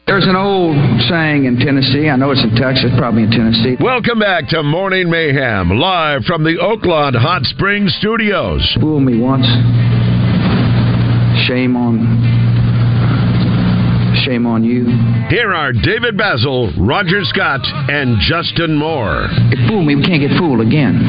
There's an old saying in Tennessee. I know it's in Texas, probably in Tennessee. Welcome back to Morning Mayhem, live from the Oakland Hot Springs studios. Fool me once. Shame on you. Here are David Basil, Roger Scott, and Justin Moore. It fooled me. We can't get fooled again.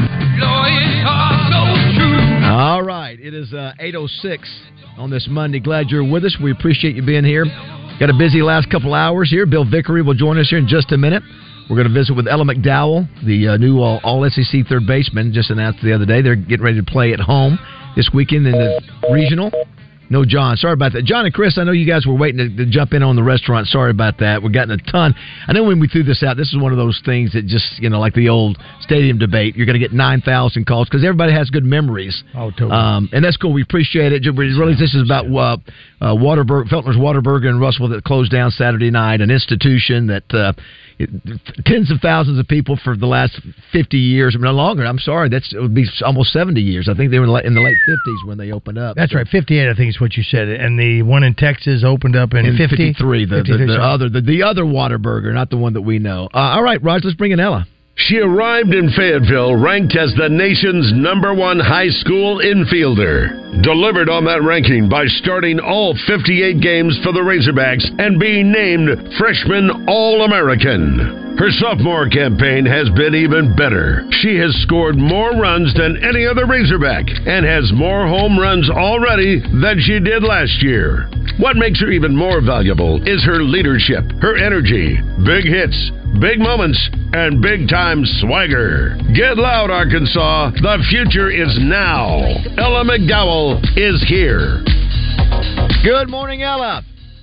All right. It is 8:06 on this Monday. Glad you're with us. We appreciate you being here. Got a busy last couple hours here. Bill Vickery will join us here in just a minute. We're going to visit with Ella McDowell, the new All-SEC third baseman, just announced the other day. They're getting ready to play at home this weekend in the regional. No, John. Sorry about that. John and Chris, I know you guys were waiting to jump in on the restaurant. Sorry about that. We've gotten a ton. I know when we threw this out, this is one of those things that just, like the old stadium debate. You're going to get 9,000 calls because everybody has good memories. Oh, totally. And that's cool. We appreciate it. Really, this is about Feltner's Whataburger in Russellville that closed down Saturday night, an institution that tens of thousands of people for the last 50 years, no longer. I'm sorry, it would be almost 70 years. I think they were in the late 50s when they opened up. That's right, 58, I think is what you said. And the one in Texas opened up in 53. The other Whataburger, not the one that we know. All right, Raj, let's bring in Ella. She arrived in Fayetteville ranked as the nation's #1 high school infielder. Delivered on that ranking by starting all 58 games for the Razorbacks and being named Freshman All-American. Her sophomore campaign has been even better. She has scored more runs than any other Razorback and has more home runs already than she did last year. What makes her even more valuable is her leadership, her energy, big hits, big moments, and big-time swagger. Get loud, Arkansas. The future is now. Ella McDowell is here. Good morning, Ella.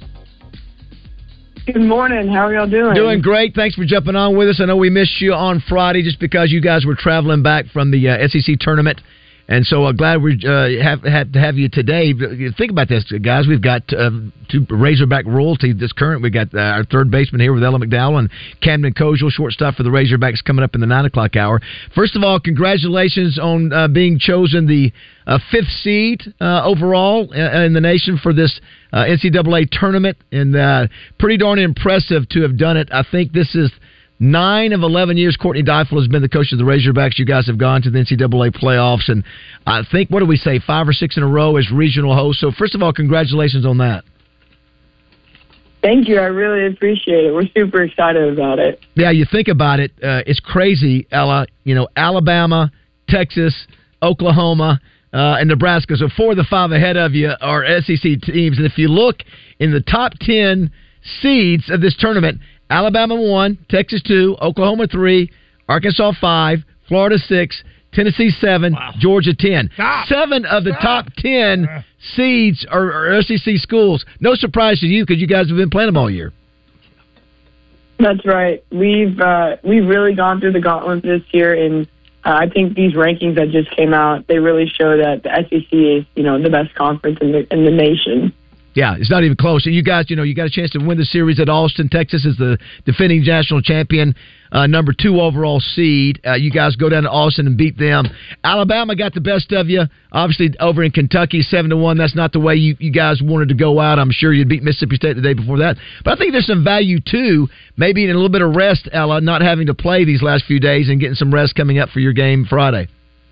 Good morning. How are y'all doing? Doing great. Thanks for jumping on with us. I know we missed you on Friday just because you guys were traveling back from the SEC tournament. And so glad we had to have you today. Think about this, guys. We've got two Razorback royalty this current. We got our third baseman here with Ella McDowell and Camden Koziel, shortstop for the Razorbacks, coming up in the 9 o'clock hour. First of all, congratulations on being chosen the 5th seed overall in the nation for this NCAA tournament. And pretty darn impressive to have done it. I think this is 9 of 11 years Courtney Deifel has been the coach of the Razorbacks. You guys have gone to the NCAA playoffs, and I think, 5 or 6 in a row as regional host. So first of all, congratulations on that. Thank you. I really appreciate it. We're super excited about it. Yeah, you think about it, it's crazy, Ella. Alabama, Texas, Oklahoma, and Nebraska. So 4 of the 5 ahead of you are SEC teams. And if you look in the top 10 seeds of this tournament, Alabama 1, Texas 2, Oklahoma 3, Arkansas 5, Florida 6, Tennessee 7, Georgia 10. 7 of the top 10 seeds are SEC schools. No surprise to you because you guys have been playing them all year. That's right. We've really gone through the gauntlet this year, and I think these rankings that just came out, they really show that the SEC is, the best conference in the nation. Yeah, it's not even close. And you guys, you got a chance to win the series at Austin. Texas is the defending national champion, number 2 overall seed. You guys go down to Austin and beat them. Alabama got the best of you, obviously, over in Kentucky, 7-1. That's not the way you guys wanted to go out. I'm sure you'd beat Mississippi State the day before that. But I think there's some value, too, maybe in a little bit of rest, Ella, not having to play these last few days and getting some rest coming up for your game Friday.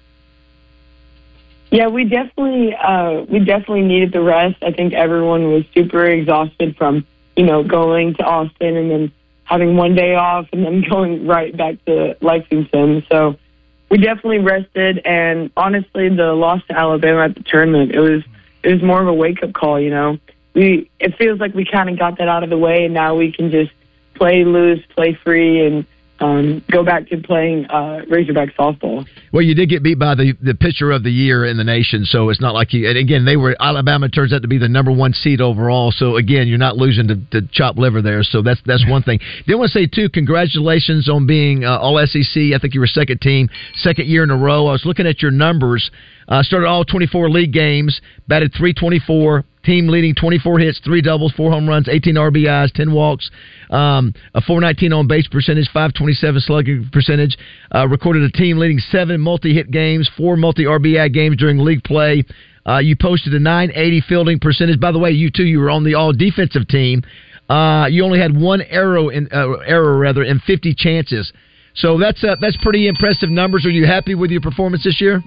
Yeah, we definitely needed the rest. I think everyone was super exhausted from, going to Austin and then having one day off and then going right back to Lexington. So we definitely rested. And honestly, the loss to Alabama at the tournament, it was more of a wake up call. It feels like we kind of got that out of the way, and now we can just play loose, play free, and go back to playing Razorback softball. Well, you did get beat by the pitcher of the year in the nation, so it's not like you. And again, Alabama turns out to be the number 1 seed overall. So again, you're not losing to chopped liver there. So that's one thing. Did want to say too, congratulations on being all SEC. I think you were second year in a row. I was looking at your numbers. Started all 24 league games, batted .324. Team leading 24 hits, 3 doubles, 4 home runs, 18 RBIs, 10 walks, a .419 on base percentage, .527 slugging percentage. Recorded a team leading 7 multi-hit games, 4 multi-RBI games during league play. You posted a .980 fielding percentage. By the way, you were on the all-defensive team. You only had one error in 50 chances. So that's pretty impressive numbers. Are you happy with your performance this year?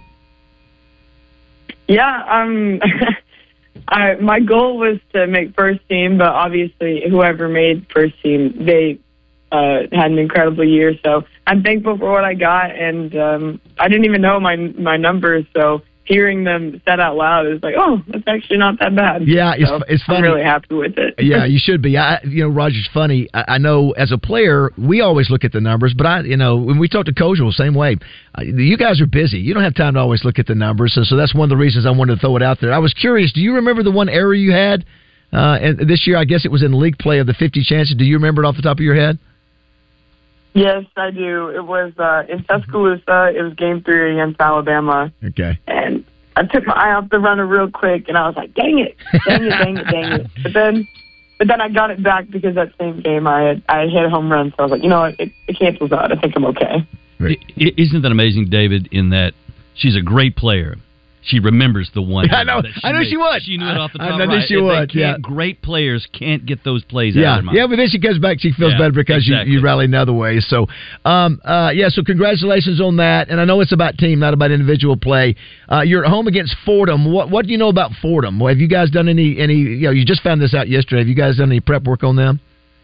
Yeah, my goal was to make first team, but obviously whoever made first team, they had an incredible year. So I'm thankful for what I got, and I didn't even know my numbers, so hearing them said out loud, it was like, oh, that's actually not that bad. Yeah, it's funny. I'm really happy with it. Yeah, you should be. Roger's funny. I know as a player, we always look at the numbers, but when we talk to Kozel, same way. You guys are busy. You don't have time to always look at the numbers, so that's one of the reasons I wanted to throw it out there. I was curious, do you remember the one error you had and this year? I guess it was in league play of the 50 chances. Do you remember it off the top of your head? Yes, I do. It was in Tuscaloosa. It was Game 3 against Alabama. Okay. And I took my eye off the runner real quick, and I was like, dang it. But then I got it back because that same game I hit a home run, so I was like, you know what, it cancels out. I think I'm okay. Isn't that amazing, David, in that she's a great player. She remembers the one. I know she would. She knew it off the top. I know she would. Yeah. Great players can't get those plays out of their mind. Yeah, but then she comes back, she feels better because you rally in other ways. So, so congratulations on that. And I know it's about team, not about individual play. You're at home against Fordham. What do you know about Fordham? Have you guys done any? You just found this out yesterday. Have you guys done any prep work on them?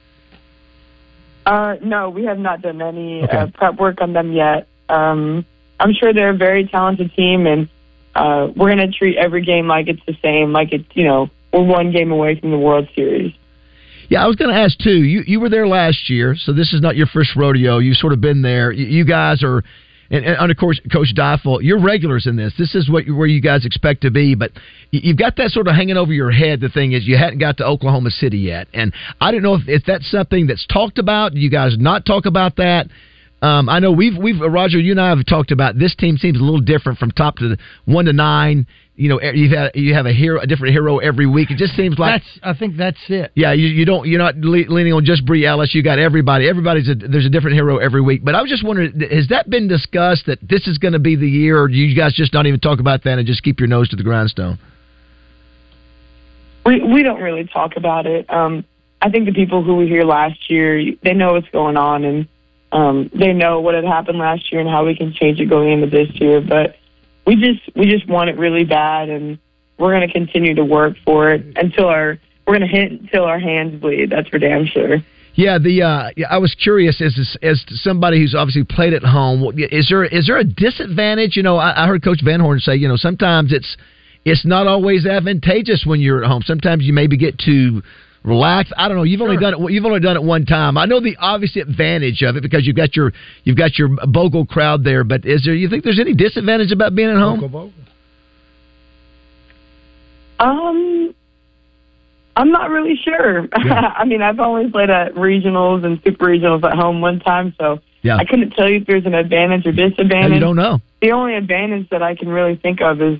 No, we have not done any prep work on them yet. I'm sure they're a very talented team, and we're going to treat every game like it's the same, like it's, we're one game away from the World Series. Yeah, I was going to ask, too. You were there last year, so this is not your first rodeo. You've sort of been there. You guys are, and under Coach Deifel, you're regulars in this. This is where you guys expect to be, but you've got that sort of hanging over your head. The thing is, you hadn't got to Oklahoma City yet, and I don't know if that's something that's talked about. Do you guys not talk about that? I know we've Roger, you and I have talked about this team seems a little different from top to 1 to 9. You have a different hero every week. It just seems like I think that's it. Yeah, you're not leaning on just Bree Ellis. You got everybody. There's a different hero every week. But I was just wondering, has that been discussed that this is going to be the year, or do you guys just not even talk about that and just keep your nose to the grindstone? We don't really talk about it. I think the people who were here last year, they know what's going on, and they know what had happened last year and how we can change it going into this year. But we just want it really bad, and we're going to continue to work for it until our hands bleed. That's for damn sure. Yeah, I was curious as somebody who's obviously played at home. Is there a disadvantage? I heard Coach Van Horn say, sometimes it's not always advantageous when you're at home. Sometimes you maybe get too relax. I don't know. You've only done it one time. I know the obvious advantage of it because you've got your Bogle crowd there. But you think there's any disadvantage about being at home? I'm not really sure. Yeah. I mean, I've only played at regionals and super regionals at home one time, so I couldn't tell you if there's an advantage or disadvantage. You don't know. The only advantage that I can really think of is,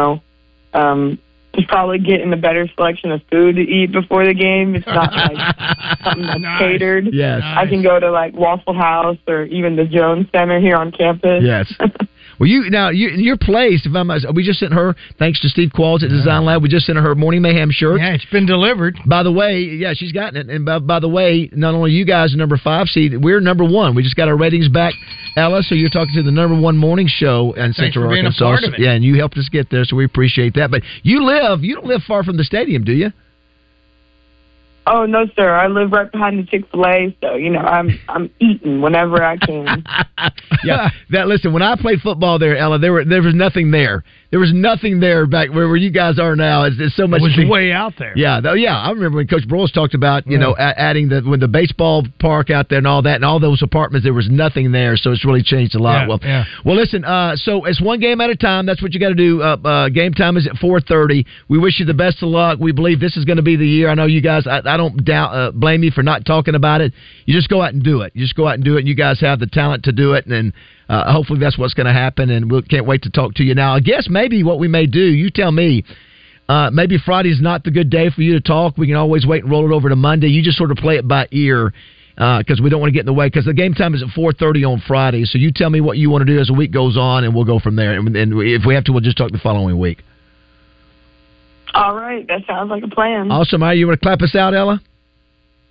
just probably getting a better selection of food to eat before the game. It's not like something that's catered. Yes. I can go to like Waffle House or even the Jones Center here on campus. Yes. Well, your place, we just sent her, thanks to Steve Qualls at Design Lab, we just sent her Morning Mayhem shirt. Yeah, it's been delivered. By the way, she's gotten it. And by the way, not only you guys are number 5 seed, we're number 1. We just got our ratings back, Ella, so you're talking to the number 1 morning show in Central Arkansas. Thanks for being a part of it. Yeah, and you helped us get there, so we appreciate that. But you don't live far from the stadium, do you? Oh, no, sir. I live right behind the Chick-fil-A, so, I'm eating whenever I can. Yeah. Listen, when I played football there, Ella, there was nothing there. There was nothing there back where you guys are now. It's so much. It was way out there. Yeah. I remember when Coach Broyles talked about, adding the baseball park out there and all that, and all those apartments, there was nothing there, so it's really changed a lot. Well, listen, so it's one game at a time. That's what you got to do. Game time is at 4:30. We wish you the best of luck. We believe this is going to be the year. I know you guys, I don't blame you for not talking about it. You just go out and do it. And you guys have the talent to do it, and hopefully that's what's going to happen, and we can't wait to talk to you. Now, I guess maybe what we may do, you tell me, maybe Friday's not the good day for you to talk. We can always wait and roll it over to Monday. You just sort of play it by ear because we don't want to get in the way, because the game time is at 4:30 on Friday. So you tell me what you want to do as the week goes on, and we'll go from there. And if we have to, we'll just talk the following week. All right. That sounds like a plan. Awesome. All right, you want to clap us out, Ella?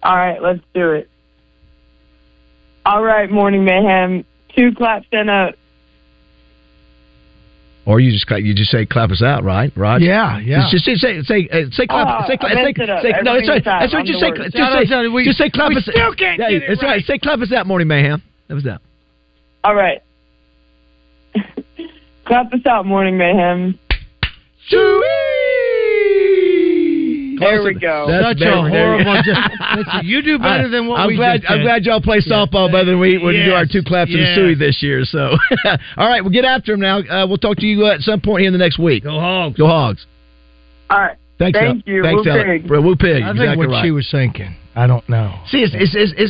All right, let's do it. All right, Morning Mayhem. 2 claps and a... Or you just say clap us out, right? Rod? Yeah. Just say clap. Say clap. No, it's right. That's right. Just say clap us. We still can't get it it's right. Say clap us out, Morning Mayhem. That was that. All right. Clap us out, Morning Mayhem. There we go. That's such a horrible. Listen, you do better than what we did. I'm glad y'all play softball better than we do our 2 claps and a suey this year. So, all right, we'll get after him now. We'll talk to you at some point here in the next week. Go Hogs. Go Hogs. All right. Thank you. Thanks, Woo Pig. Woo Pig. I think what she was thinking. I don't know. See, this is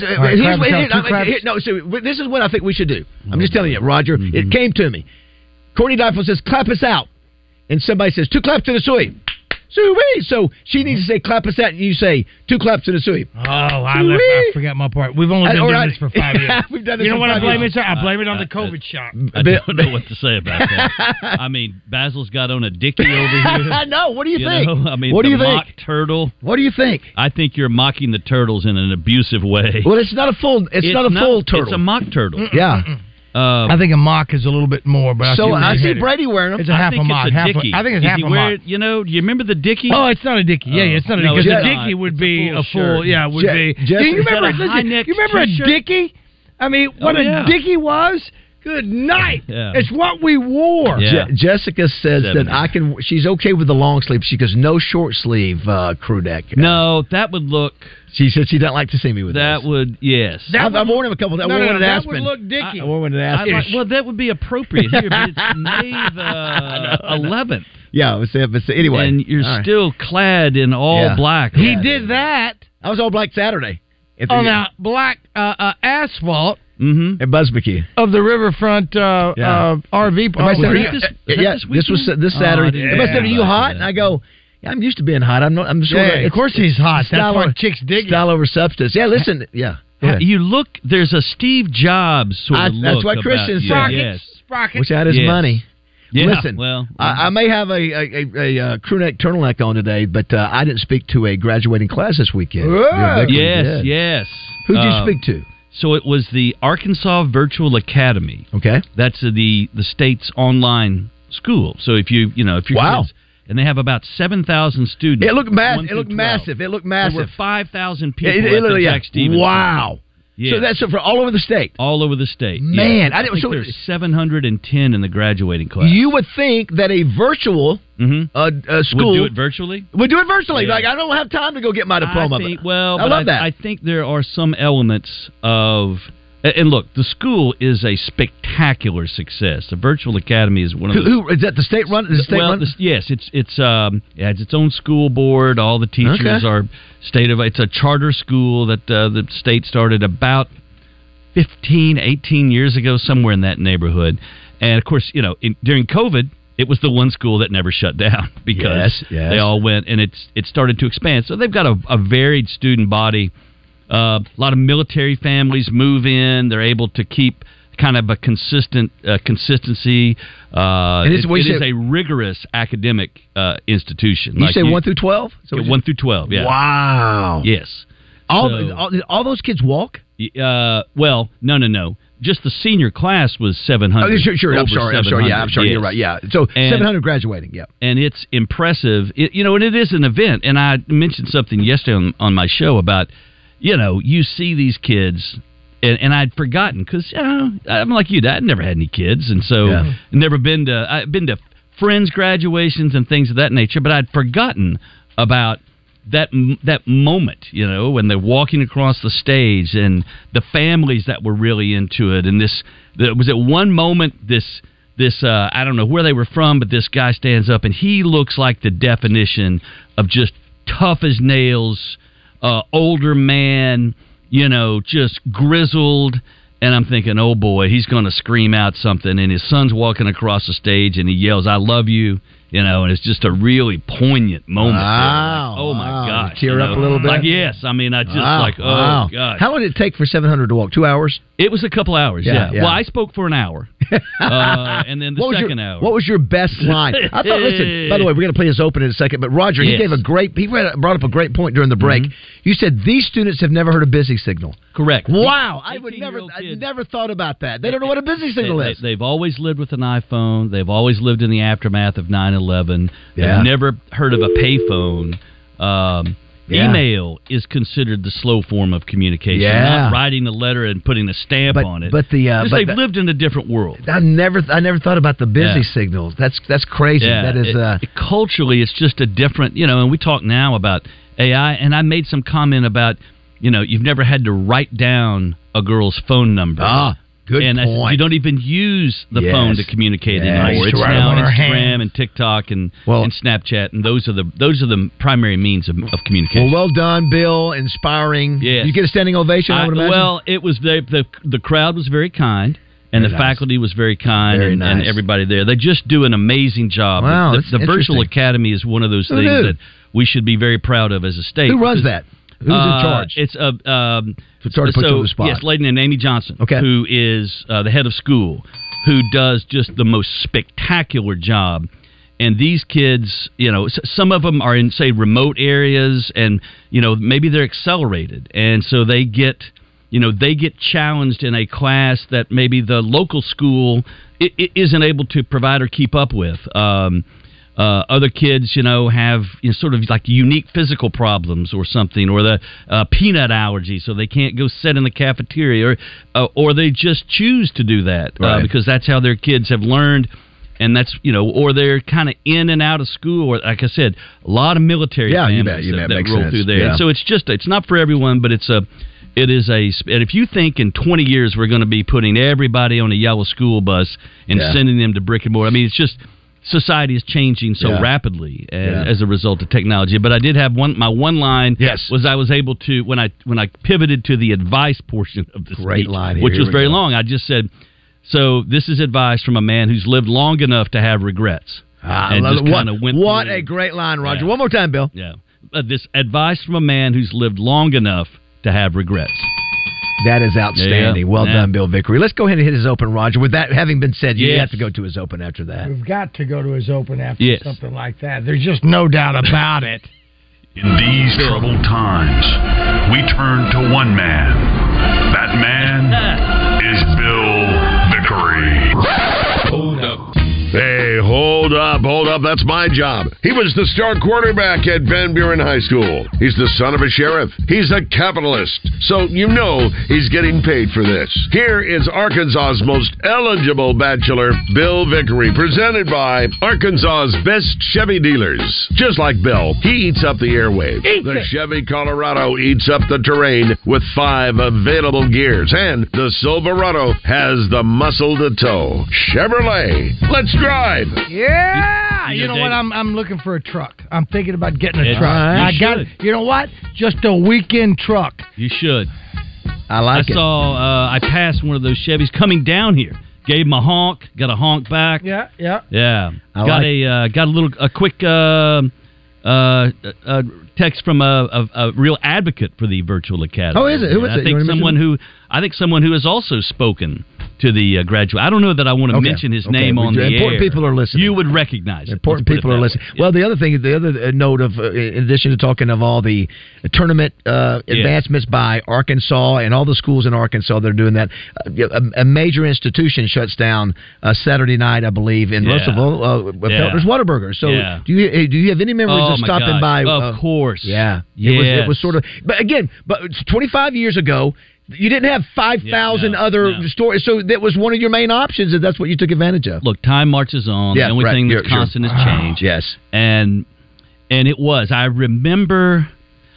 what I think we should do. I'm just telling you, Roger. Mm-hmm. It came to me. Courtney Difel says, clap us out. And somebody says, 2 claps to the suey. Suey! So she needs to say, clap us out, and you say, 2 claps to the suey. Oh, I forgot my part. We've only been doing this for 5 years. We've done this. You know what I blame it on? I blame it on the COVID shot. I don't know what to say about that. I mean, Basil's got on a dickie over here. I know. What do you think? I mean, what do you think? Mock turtle. What do you think? I think you're mocking the turtles in an abusive way. Well, it's not a full. It's not a full turtle. It's a mock turtle. Yeah. I think a mock is a little bit more, but I see Brady wearing them. It's a half a mock. I think it's half a mock. Do you remember the dickie? Oh, it's not a dickie. Yeah, it's not a dickie. Because the dickie would be a full. Yeah, would be. Do you remember a dickie? I mean, what a dickie was. Good night. Yeah. It's what we wore. Yeah. Jessica says that I can. She's okay with the long sleeve. She goes, no short sleeve crew neck. No, that would look. She said she doesn't like to see me with that. Would yes. I've worn him a couple. I wore one at Aspen. That would look dicky. I wore one at Aspen. Well, that would be appropriate here, but it's May the 11th. Yeah, but anyway, and you're still clad in all black. He did that. I was all black Saturday. On a black asphalt. Mm-hmm. At Busbeckie of the Riverfront RV park. This was this Saturday. Everybody said, "Are you hot?" And I go, "Yeah, I'm used to being hot. I'm sure." Of course, he's hot. That's why chicks dig style over substance. Yeah, listen. Yeah, you look. There's a Steve Jobs sort of look. That's what Christian said. Sprocket. Wish I had his money. Yeah, listen, I may have a crew neck turtleneck on today, but I didn't speak to a graduating class this weekend. Yes. Who did you speak to? So it was the Arkansas Virtual Academy. Okay, that's the state's online school. So if you're kids, and they have about 7,000 students. It looked massive. There were 5,000 people at the Jack Stevens. Wow. Yeah. So that's for all over the state. All over the state. Man, I think there's 710 in the graduating class. You would think that a virtual school would do it virtually. Would do it virtually. Yeah. Like I don't have time to go get my diploma. I love that. I think there are some elements of. And look, the school is a spectacular success. The Virtual Academy is one of Who is that? The state run? Is the state run? Yes, it has its own school board. All the teachers are It's a charter school that the state started about 15, 18 years ago, somewhere in that neighborhood. And of course, during COVID, it was the one school that never shut down because they all went, and it started to expand. So they've got a varied student body. A lot of military families move in. They're able to keep kind of a consistency. It is a rigorous academic institution. You say 1 through 12? 1 through 12, yeah. Wow. Yes. All those kids walk? Well, no. Just the senior class was 700. Oh, sure. I'm sorry. Yeah, I'm sorry. Yes. You're right. Yeah. So 700 graduating. Yeah. And it's impressive. And it is an event. And I mentioned something yesterday on my show about. You see these kids, and I'd forgotten because I'm like you. I'd never had any kids, and so I've been to friends' graduations and things of that nature. But I'd forgotten about that moment, when they're walking across the stage and the families that were really into it. And there was at one moment this I don't know where they were from, but this guy stands up and he looks like the definition of just tough as nails. Older man, just grizzled, and I'm thinking, oh boy, he's going to scream out something, and his son's walking across the stage, and he yells, "I love you," and it's just a really poignant moment. Wow! Oh my gosh! Tear up a little bit. Yes, I mean, I just gosh. How long did it take for 700 to walk? 2 hours? It was a couple hours. Yeah. Well, I spoke for an hour. And then the second hour. What was your best line? I thought. Listen. By the way, we're going to play this open in a second. But Roger, he gave brought up a great point during the break. Mm-hmm. You said these students have never heard a busy signal. Correct. Wow, I never thought about that. They don't know what a busy signal is. They've always lived with an iPhone. They've always lived in the aftermath of 9/11. They've never heard of a payphone. Email is considered the slow form of communication, not writing a letter and putting a stamp on it. But they've lived in a different world. I never thought about the busy signals. That's crazy. Yeah. That is culturally, it's just a different. And we talk now about AI, and I made some comment about you've never had to write down a girl's phone number. Good point. You don't even use the phone to communicate anymore. It's now Instagram and TikTok and Snapchat, and those are the primary means of communication. Well done, Bill. Inspiring. Yes. You get a standing ovation, I would imagine? Well, it was the crowd was very kind, and the faculty was very kind, and everybody there. They just do an amazing job. Wow, the Virtual Academy is one of those things that we should be very proud of as a state. Who runs that? Who's in charge? It's sorry to put you on the spot. Yes, a lady named Amy Johnson, who is the head of school, who does just the most spectacular job. And these kids, some of them are in, say, remote areas, and maybe they're accelerated, and so they get challenged in a class that maybe the local school isn't able to provide or keep up with. Other kids, have sort of like unique physical problems or something, or the peanut allergy, so they can't go sit in the cafeteria, or they just choose to do that because that's how their kids have learned, and that's or they're kind of in and out of school, or like I said, a lot of military families that roll through there. And so it's not for everyone, but and if you think in 20 years we're going to be putting everybody on a yellow school bus and sending them to brick and mortar, I mean, it's just. Society is changing so rapidly as a result of technology. But I did have my one line was I was able to when I pivoted to the advice portion of the speech, which was very long. I just said, so this is advice from a man who's lived long enough to have regrets. What a great line, Roger. One more time, Bill. Yeah, this advice from a man who's lived long enough to have regrets. That is outstanding. Well done, Bill Vickery. Let's go ahead and hit his open, Roger. With that having been said, you have to go to his open after that. We've got to go to his open after something like that. There's just no doubt about it. In these troubled times, we turn to one man. That man is Bill Vickery. Hold up. Hey, hold up. That's my job. He was the star quarterback at Van Buren High School. He's the son of a sheriff. He's a capitalist. So he's getting paid for this. Here is Arkansas's most eligible bachelor, Bill Vickery, presented by Arkansas's best Chevy dealers. Just like Bill, he eats up the airwaves. The Chevy Colorado eats up the terrain with 5 available gears. And the Silverado has the muscle to tow. Chevrolet. Let's drive. Yeah. You know what? I'm looking for a truck. I'm thinking about getting a truck. Right. You know what? Just a weekend truck. You should. I like it. I passed one of those Chevys coming down here. Gave him a honk. Got a honk back. Yeah. Got a quick text from a real advocate for the Virtual Academy. Oh, is it? Who is it? I think someone who has also spoken to the graduate. I don't know that I want to mention his name on the air. Important people are listening. You would recognize it. Important people are listening. Well, the other note of, in addition to talking of all the tournament advancements by Arkansas and all the schools in Arkansas that are doing that, a major institution shuts down Saturday night, I believe, in Russellville, Feltner's Whataburger. So do you have any memories of stopping by? Of course. Yeah. It was sort of, but 25 years ago, you didn't have 5,000 other stores, so that was one of your main options, and that's what you took advantage of. Look, time marches on. The only thing that's constant is change. Yes. And it was. I remember,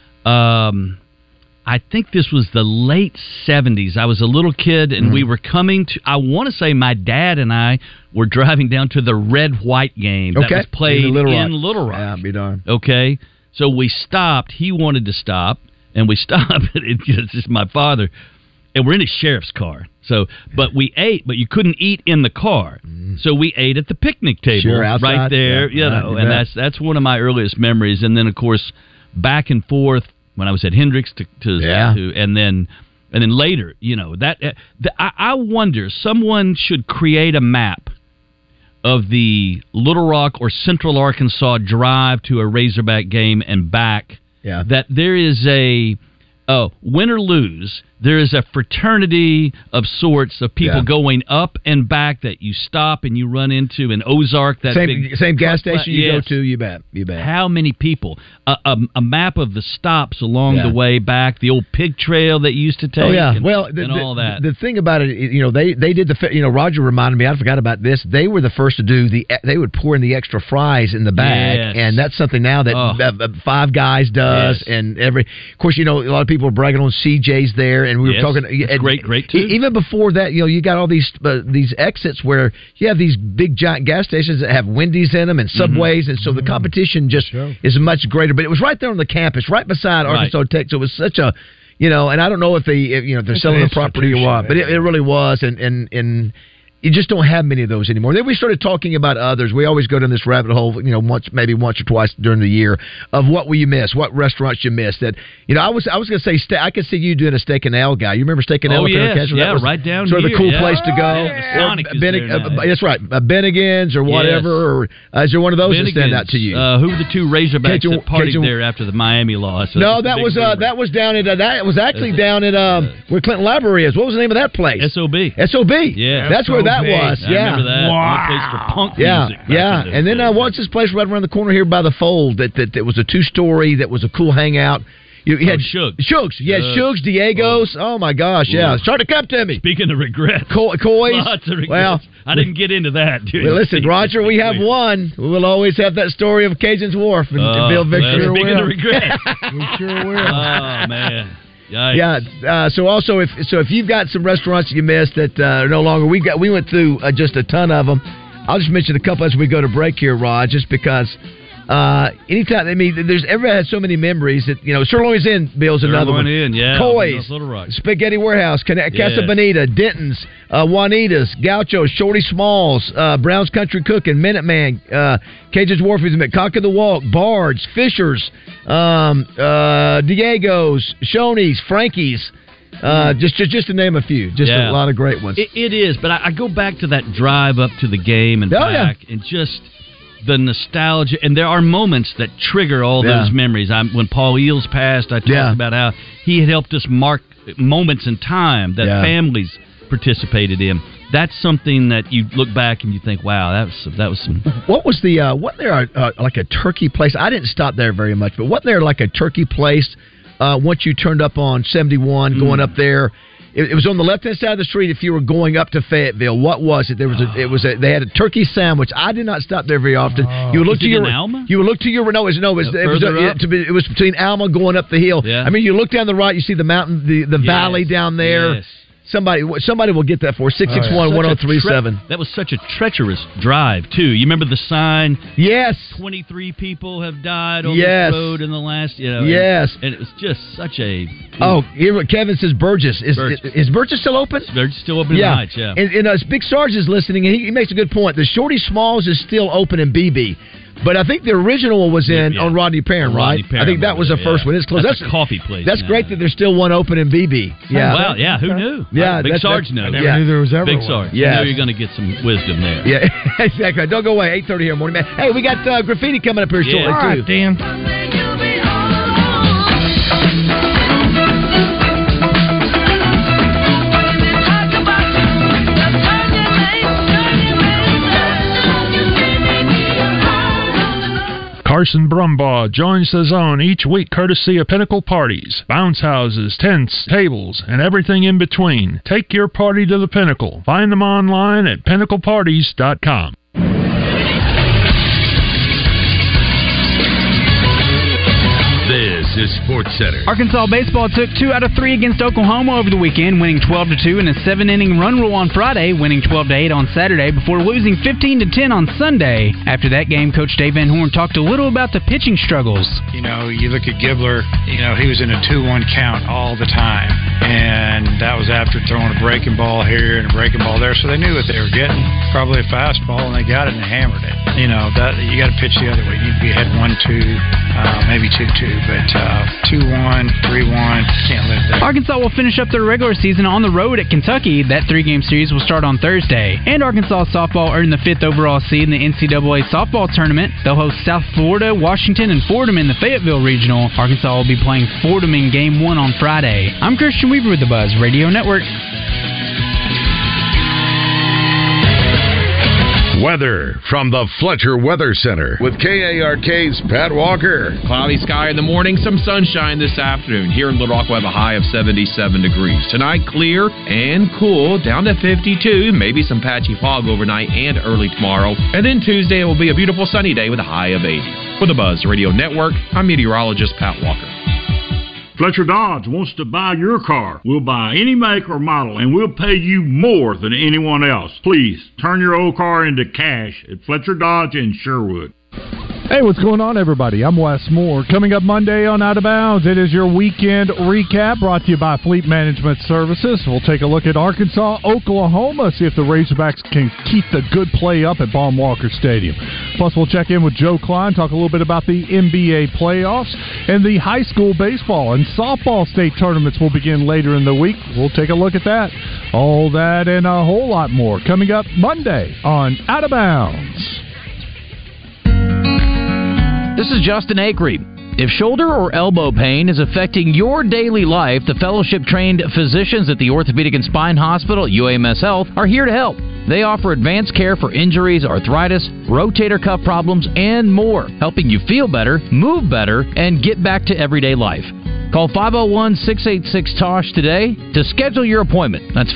I think this was the late 70s. I was a little kid, and we were coming to, I want to say my dad and I were driving down to the Red-White game that was played in Little Rock. Yeah, be darned. Okay? So we stopped. He wanted to stop. And we stopped. It's just my father, and we're in a sheriff's car. So, but we ate, but you couldn't eat in the car. So we ate at the picnic table right there. And that's one of my earliest memories. And then, of course, back and forth when I was at Hendricks to and then And then later, I wonder, someone should create a map of the Little Rock or Central Arkansas drive to a Razorback game and back. Yeah. That there is win or lose, there is a fraternity of sorts of people going up and back that you stop and you run into in Ozark. That same gas station you go to. You bet. How many people? A map of the stops along the way back, the old pig trail that you used to take. Oh yeah. And all that. The thing about it, they did Roger reminded me. I forgot about this. They were the first to do they would pour in the extra fries in the bag, and that's something now that Five Guys does, and of course, a lot of people are bragging on CJ's there, and we were talking. It's great too. Even before that, you got all these exits where you have these big giant gas stations that have Wendy's in them and Subways, and so the competition just is much greater. But it was right there on the campus, right beside Arkansas Tech. So it was such a, and I don't know if they're selling the property or what, but it really was, and you just don't have many of those anymore. Then we started talking about others. We always go down this rabbit hole, maybe once or twice during the year of what will you miss, what restaurants you miss. That I was going to say I could see you doing a Steak and Ale guy. You remember Steak and Ale? Oh yes, right down sort here. Sort of a cool place to go. Sonic is there that's right, Bennigan's or whatever. Or is there one of those that stand out to you? Who were the two Razorbacks that partied there after the Miami loss? No, that was down at that was actually down at where Clinton Library is. What was the name of that place? SOB. Yeah, that's where that was. I remember that. Wow. Place for punk music. Yeah. And then what's this place right around the corner here by the Fold that was a 2-story that was a cool hangout. You had Shugs. Yeah, Shugs, Diego's. Oh my gosh, yeah. Start to come to me. Speaking of regrets. Coys. Lots of regrets. Well, I didn't get into that, dude. Well, listen, Roger, we have one. We'll always have that story of Cajun's Wharf and Bill Victor. Speaking of regrets. We sure will. Oh, man. Yikes. Yeah. So also, if you've got some restaurants that you missed that are no longer, we went through just a ton of them. I'll just mention a couple as we go to break here, Rod, just because. Anytime, everybody has so many memories that Sirloin's Inn, Bill's another one. Coy's, Spaghetti Warehouse, Casa Bonita, Denton's, Juanita's, Gaucho's, Shorty Smalls, Brown's Country Cooking, Minuteman, Cajun's Wharf, Cock of the Walk, Bard's, Fisher's, Diego's, Shoney's, Frankie's. Just to name a few, a lot of great ones. It is, but I go back to that drive up to the game and back, and just the nostalgia, and there are moments that trigger all those memories. When Paul Eels passed, I talked about how he had helped us mark moments in time that families participated in. That's something that you look back and you think, wow, that was some. What was wasn't there like a turkey place? I didn't stop there very much, but wasn't there like a turkey place once you turned up on 71 going up there? It was on the left-hand side of the street if you were going up to Fayetteville. What was it? They had a turkey sandwich. I did not stop there very often. You would look to your Alma? You would look to your it was between Alma going up the hill. Yeah. I mean, you look down the right, you see the mountain, the valley down there. Yes. Somebody will get that for 661-1037. That was such a treacherous drive too. You remember the sign? Yes. 23 people have died on this road in the last. Yes. And it was just such a. Kevin says Burgess is Burgess still open? Burgess still open tonight. Yeah. And Big Sarge is listening, and he makes a good point. The Shorty Smalls is still open in BB. But I think the original one was on Rodney Perrin, right? I think that was the first one. It's closed. That's a coffee place. That's great that there's still one open in BB. Yeah. Wow. Yeah. Who knew? Yeah. Big Sarge knows. I never knew there was ever Big one. Sarge. Yeah. You know you're going to get some wisdom there. Yeah. Exactly. Don't go away. 8:30 here morning, man. Hey, we got graffiti coming up here shortly too. All right, Dan. Carson Brumbaugh joins the zone each week courtesy of Pinnacle Parties, bounce houses, tents, tables, and everything in between. Take your party to the Pinnacle. Find them online at pinnacleparties.com. This is SportsCenter. Arkansas baseball took 2 out of 3 against Oklahoma over the weekend, winning 12-2 in a 7-inning run rule on Friday, winning 12-8 on Saturday before losing 15-10 on Sunday. After that game, Coach Dave Van Horn talked a little about the pitching struggles. You look at Gibbler, he was in a 2-1 count all the time, and that was after throwing a breaking ball here and a breaking ball there, so they knew what they were getting. Probably a fastball, and they got it and they hammered it. You got to pitch the other way. You need to be ahead 1-2, maybe 2-2. But 2-1, 3-1, can't live there. Arkansas will finish up their regular season on the road at Kentucky. That 3-game series will start on Thursday. And Arkansas softball earned the 5th overall seed in the NCAA softball tournament. They'll host South Florida, Washington, and Fordham in the Fayetteville Regional. Arkansas will be playing Fordham in Game 1 on Friday. I'm Christian Weaver with the Buzz Radio Network. Weather from the Fletcher Weather Center with KARK's Pat Walker. Cloudy sky in the morning, some sunshine this afternoon. Here in Little Rock, we'll have a high of 77 degrees. Tonight, clear and cool, down to 52. Maybe some patchy fog overnight and early tomorrow. And then Tuesday, it will be a beautiful sunny day with a high of 80. For the Buzz Radio Network, I'm meteorologist Pat Walker. Fletcher Dodge wants to buy your car. We'll buy any make or model, and we'll pay you more than anyone else. Please, turn your old car into cash at Fletcher Dodge in Sherwood. Hey, what's going on, everybody? I'm Wes Moore. Coming up Monday on Out of Bounds, it is your weekend recap brought to you by Fleet Management Services. We'll take a look at Arkansas, Oklahoma, see if the Razorbacks can keep the good play up at Baum Walker Stadium. Plus, we'll check in with Joe Klein, talk a little bit about the NBA playoffs and the high school baseball and softball state tournaments will begin later in the week. We'll take a look at that. All that and a whole lot more coming up Monday on Out of Bounds. This is Justin Acree. If shoulder or elbow pain is affecting your daily life, the fellowship-trained physicians at the Orthopedic and Spine Hospital at UAMS Health are here to help. They offer advanced care for injuries, arthritis, rotator cuff problems, and more, helping you feel better, move better, and get back to everyday life. Call 501-686-TOSH today to schedule your appointment. That's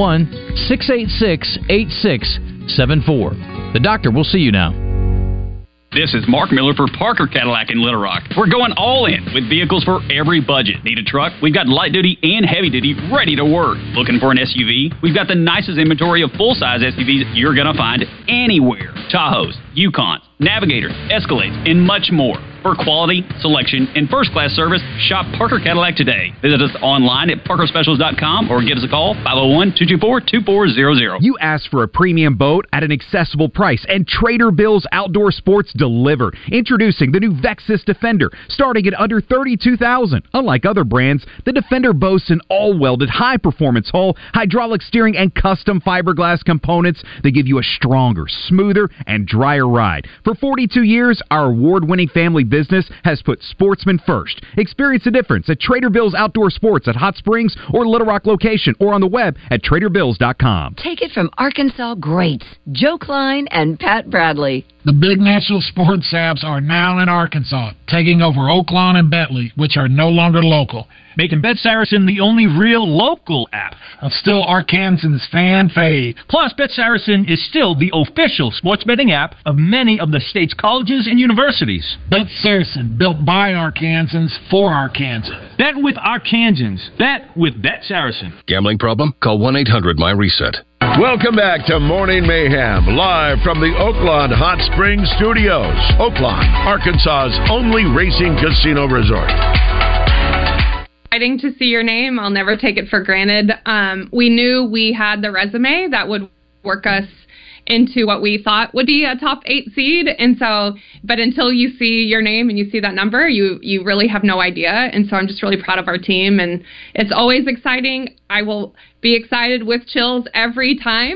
501-686-8674. The doctor will see you now. This is Mark Miller for Parker Cadillac in Little Rock. We're going all in with vehicles for every budget. Need a truck? We've got light duty and heavy duty ready to work. Looking for an SUV? We've got the nicest inventory of full-size SUVs you're going to find anywhere. Tahoes, Yukons, Navigators, Escalades, and much more. For quality, selection, and first-class service, shop Parker Cadillac today. Visit us online at parkerspecials.com or give us a call, 501-224-2400. You asked for a premium boat at an accessible price, and Trader Bill's Outdoor Sports delivered. Introducing the new Vexus Defender, starting at under $32,000. Unlike other brands, the Defender boasts an all-welded, high-performance hull, hydraulic steering, and custom fiberglass components that give you a stronger, smoother, and drier ride. For 42 years, our award-winning family business has put sportsmen first. Experience the difference at Trader Bill's Outdoor Sports at Hot Springs or Little Rock location or on the web at TraderBills.com. Take it from Arkansas greats, Joe Klein and Pat Bradley. The big national sports apps are now in Arkansas, taking over Oaklawn and Bentley, which are no longer local. Making Bet Saracen the only real local app. Still Arkansans' fan fave. Plus, Bet Saracen is still the official sports betting app of many of the state's colleges and universities. Bet Saracen, built by Arkansans for Arkansas. Bet with Arkansans. Bet with Bet Saracen. Gambling problem? Call 1-800-MY-RESET. Welcome back to Morning Mayhem, live from the Oaklawn Hot Springs Studios. Oaklawn, Arkansas's only racing casino resort. Exciting to see your name. I'll never take it for granted. We knew we had the resume that would work us into what we thought would be a top 8 seed. And so, but until you see your name and you see that number, you really have no idea. And so I'm just really proud of our team, and it's always exciting. I will be excited with chills every time.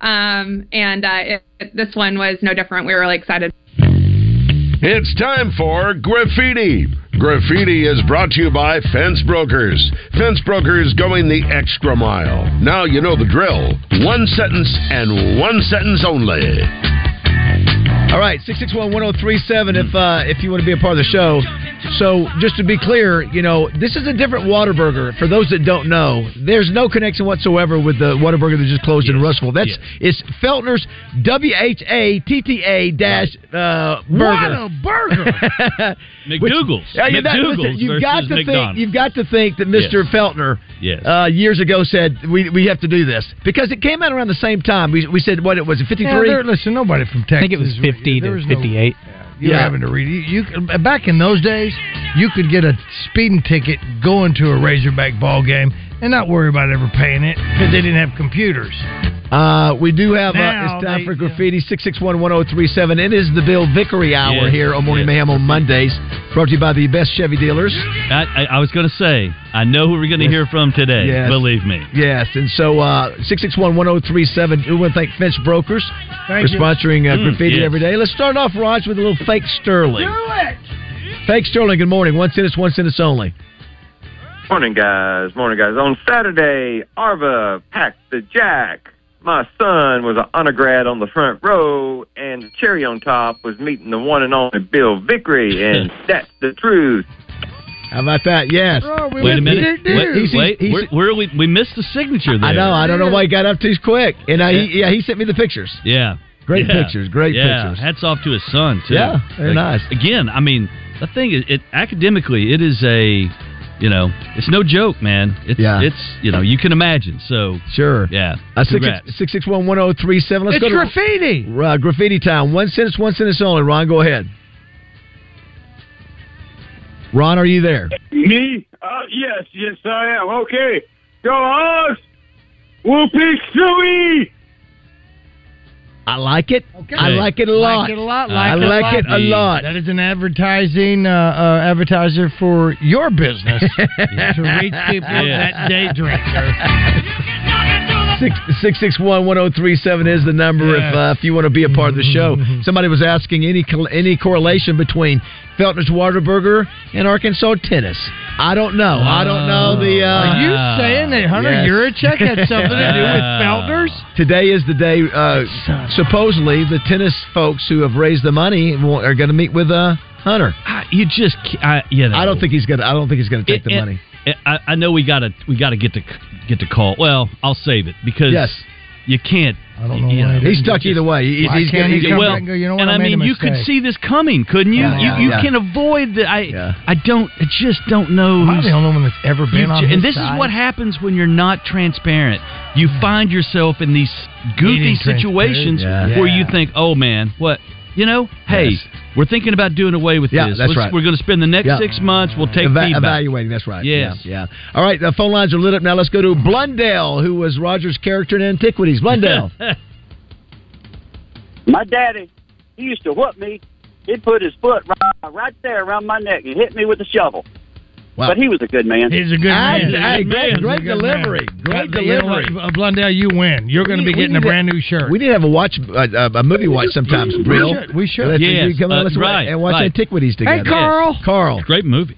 This one was no different. We were really excited. It's time for Graffiti. Graffiti is brought to you by Fence Brokers. Fence Brokers going the extra mile. Now you know the drill. One sentence and one sentence only. All right, 661-1037 if you want to be a part of the show. So just to be clear, this is a different Whataburger. For those that don't know, there's no connection whatsoever with the Whataburger that just closed in Russellville. It's Feltner's WHATTA burger. Whataburger. McDougal's. You've got to think that Mr. Feltner years ago said we have to do this because it came out around the same time. We said what it was, 53. Listen, nobody from Texas. I think it was 50 to 58. You're having to read it. You back in those days, you could get a speeding ticket going to a Razorback ball game. and not worry about ever paying it because they didn't have computers. We do have it's time for graffiti 661-1037. It is the Bill Vickery Hour here on Morning Mayhem on Mondays, brought to you by the best Chevy dealers. I was going to say, I know who we're going to hear from today. Yes. Believe me. Yes, and so 661-1037. We want to thank Finch Brokers for sponsoring graffiti every day. Let's start off, Raj, with a little fake Sterling. Do it. Fake Sterling. Good morning. 1 sentence only. Morning, guys. On Saturday, Arva packed the jack. My son was an undergrad on the front row, and the cherry on top was meeting the one and only Bill Vickery, and that's the truth. How about that? Yes. Wait a minute. We missed the signature there. I know. I don't know why he got up too quick. And he sent me the pictures. Yeah. Great pictures. Hats off to his son, too. Yeah, very nice. Again, I mean, the thing is, academically, it is a... it's no joke, man. It's you can imagine. So sure, yeah. 661-1037. Let's it's go to graffiti. Graffiti time. 1 sentence only. Ron, go ahead. Ron, are you there? Me? Yes, I am. Okay, go Hogs. Whoopee Suey. I like it. Okay. I like it a lot. I like it a lot. That is an advertiser for your business to reach people that day drink. 661-1037 is the number if you want to be a part of the show. Somebody was asking any correlation between Feltner's Whataburger and Arkansas tennis. I don't know. Are you saying that Hunter Yurachek had something to do with Feltner's? Today is the day. Supposedly, the tennis folks who have raised the money are going to meet with Hunter. I don't think he's going to take the money. I know we got to get to call. Well, I'll save it because you can't. I don't know. He's stuck either way. He's going to well, and I mean, you could see this coming, couldn't you? You can avoid the. I just don't know. I'm the only one that's ever been on. And this is what happens when you're not transparent. You find yourself in these goofy situations where you think, "Oh man, what." Hey, we're thinking about doing away with this. That's right. We're going to spend the next 6 months. We'll take feedback. Evaluating. That's right. Yes. Yeah. All right. The phone lines are lit up now. Let's go to Blundell, who was Roger's character in Antiquities. Blundell. My daddy, he used to whoop me. He'd put his foot right there around my neck and hit me with a shovel. Wow. But he was a good man. He's a good man. Great delivery. Great delivery. Blundell, you win. You're going to be getting a brand new shirt. We need to have a movie watch sometimes, Bill. We should. Yes. Come on, let's and watch Antiquities together. Hey, Carl. Yes. Carl. Great movie.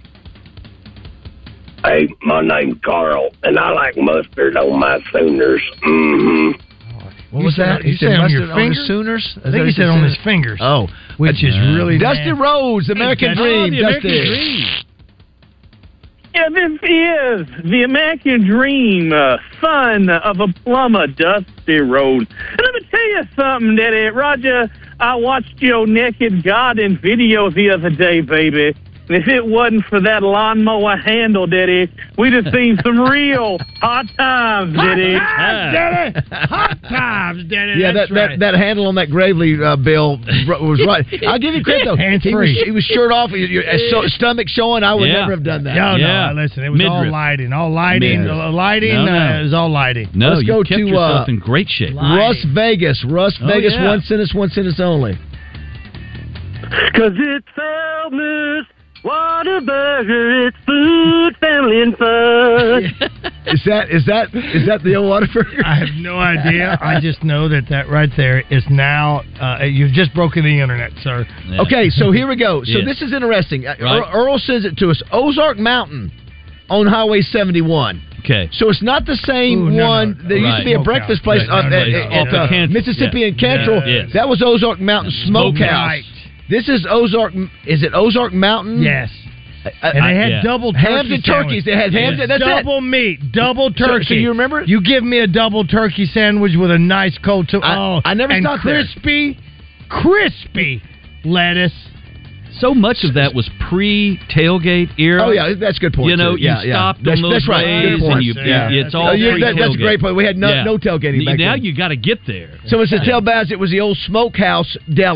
Hey, my name's Carl, and I like mustard on my Sooners. Mm-hmm. What was that? He said mustard on his Sooners? I think he said on his fingers. Oh. Which is really Dusty Rhodes, American Dream. Dusty. Yeah, this is the American Dream, son of a plumber, Dusty Rhodes. And let me tell you something, Daddy. Roger, I watched your naked garden video the other day, baby. And if it wasn't for that lawnmower handle, Daddy, we'd have seen some real hot times, Daddy. Hot times, Daddy. Yeah, that handle on that Gravely bill was right. I'll give you credit, though. He was shirt off, stomach showing. I would never have done that. No, listen, it was all lighting. Lighting is all lighting. No, let's go kept to yourself in great shape. Russ Vegas. One sentence only. 'Cause it's Feltner's Whataburger, it's food, family, and fun. Is that the old Whataburger? I have no idea. I just know that right there is now. You've just broken the internet, sir. Yeah. Okay, so here we go. So this is interesting. Right. Earl says it to us. Ozark Mountain on Highway 71. Okay. So it's not the same one. There used to be a breakfast place off Mississippi and Cantrell. Yes. That was Ozark Mountain Smokehouse. Right. This is Ozark. Is it Ozark Mountain? Yes. And they had double turkey hams and turkeys. They had hams. That's double meat, double turkey. So you remember it? You give me a double turkey sandwich with a nice cold I never stopped there. Crispy lettuce. So much of that was pre-tailgate era. Oh yeah, that's a good point. You stopped on those ways, and it's all pre-tailgate. That's a great point. We had no tailgating back then. Now you got to get there. So it's to tell Baz it was the old Smokehouse Deli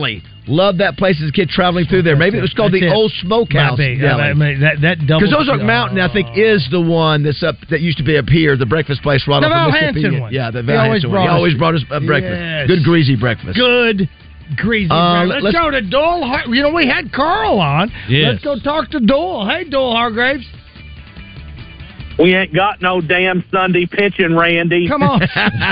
Loved that place as a kid traveling through there. Maybe it was called the Old Smokehouse. Because Ozark Mountain, I think, is the one that's up that used to be up here, the breakfast place right off of Mississippi. Hanson one. Yeah, the Val Hanson one. He always brought us breakfast. Yes. Good greasy breakfast. Good greasy breakfast. Let's go to Doyle. We had Carl on. Yes. Let's go talk to Doyle. Hey, Doyle Hargraves. We ain't got no damn Sunday pitching, Randy. Come on.